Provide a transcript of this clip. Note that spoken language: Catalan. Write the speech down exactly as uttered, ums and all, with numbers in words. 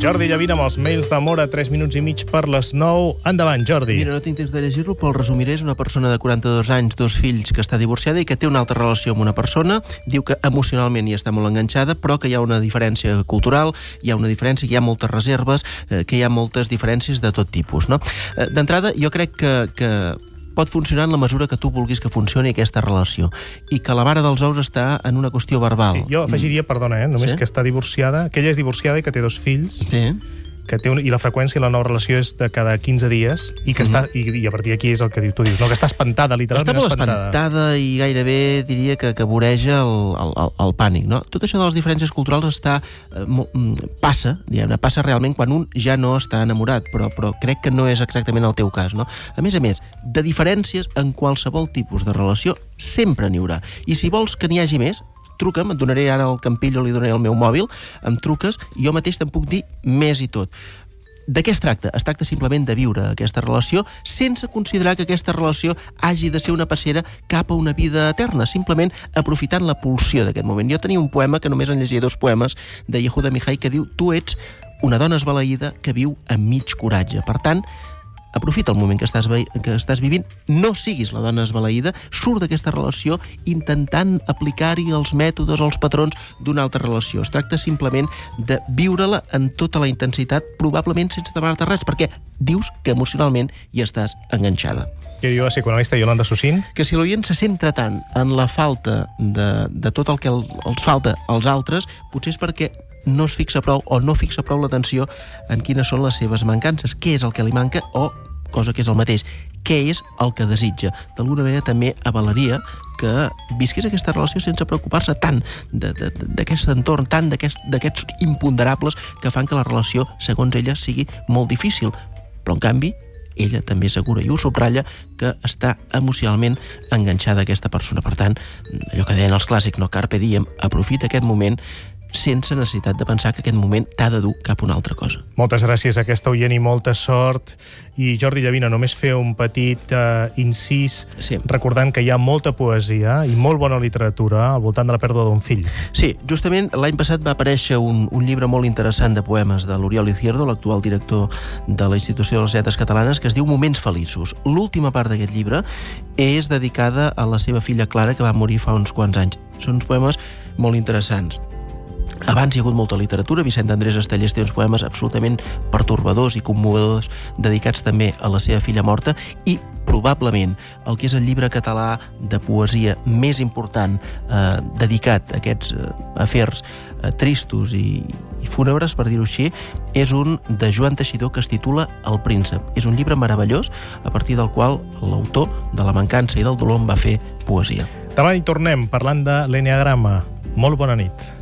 Jordi Llavina amb els mails d'amor a tres minuts i mig per les nou. Endavant, Jordi. Mira, no tinc temps de llegir-lo, però el resumiré. És una persona de quaranta-dos anys, dos fills, que està divorciada i que té una altra relació amb una persona. Diu que emocionalment hi està molt enganxada, però que hi ha una diferència cultural, hi ha una diferència, hi ha moltes reserves, eh, que hi ha moltes diferències de tot tipus, no? Eh, D'entrada, jo crec que, que pot funcionar en la mesura que tu vulguis que funcioni aquesta relació i que la vara dels ous està en una qüestió verbal. Sí, jo afegiria, perdona, eh, només Sí? que està divorciada, que ella és divorciada i que té dos fills, Sí. que té un, i la freqüència i la nova relació és de cada quinze dies i que està, i, i a partir d'aquí és el que diu, tu dius, no, que està espantada, literalment Està molt espantada. espantada i gairebé diria que, que voreja el, el, el, el pànic, no? Tot això de les diferències culturals està, eh, mo- mm, passa, diguem-ne, passa realment quan un ja no està enamorat, però, però crec que no és exactament el teu cas, no? A més a més, de diferències en qualsevol tipus de relació sempre n'hi haurà. I si vols que n'hi hagi més, truca'm, et donaré ara el campillo, li donaré el meu mòbil, em truques i jo mateix te'n puc dir més i tot. De què es tracta? Es tracta simplement de viure aquesta relació sense considerar que aquesta relació hagi de ser una passera cap a una vida eterna, simplement aprofitant la pulsió d'aquest moment. Jo tenia un poema, que només en llegia dos poemes, de Yehuda Mihai, que diu: tu ets una dona esbalaïda que viu amb mig coratge. Per tant, aprofita el moment que estàs, ve- que estàs vivint, no siguis la dona esbalaïda, surt d'aquesta relació intentant aplicar-hi els mètodes o els patrons d'una altra relació. Es tracta simplement de viure-la en tota la intensitat, probablement sense demanar-te res, perquè dius que emocionalment hi estàs enganxada. Què diu la psicoanalista Yolanda Sussin? Que si l'oient se centra tant en la falta de, de tot el que el, els falta als altres, potser és perquè no es fixa prou o no fixa prou l'atenció en quines són les seves mancances, què és el que li manca o, cosa que és el mateix, què és el que desitja. D'alguna manera també avalaria que visqués aquesta relació sense preocupar-se tant de- de- de- d'aquest entorn, tant d'aquest- d'aquests imponderables que fan que la relació, segons ella, sigui molt difícil. Però, en canvi, ella també assegura i ho subratlla que està emocionalment enganxada a aquesta persona. Per tant, allò que deien els clàssics, no, carpe diem, aprofita aquest moment sense necessitat de pensar que aquest moment t'ha de dur cap a una altra cosa. Moltes gràcies a aquesta oient i molta sort. I Jordi Llavina, només fer un petit uh, incís, Sí. recordant que hi ha molta poesia i molt bona literatura al voltant de la pèrdua d'un fill. Sí, justament l'any passat va aparèixer un, un llibre molt interessant de poemes de l'Oriol Izquierdo, l'actual director de la Institució de les Lletres Catalanes, que es diu Moments feliços. L'última part d'aquest llibre és dedicada a la seva filla Clara, que va morir fa uns quants anys. Són uns poemes molt interessants. Abans hi ha hagut molta literatura. Vicent Andrés Estellés té uns poemes absolutament pertorbadors i commovedors dedicats també a la seva filla morta i probablement el que és el llibre català de poesia més important eh, dedicat a aquests eh, afers eh, tristos i, i fúnebres, per dir-ho així, és un de Joan Teixidor que es titula El príncep. És un llibre meravellós a partir del qual l'autor de la mancança i del dolor en va fer poesia. Demà hi tornem parlant de l'enneagrama. Molt bona nit.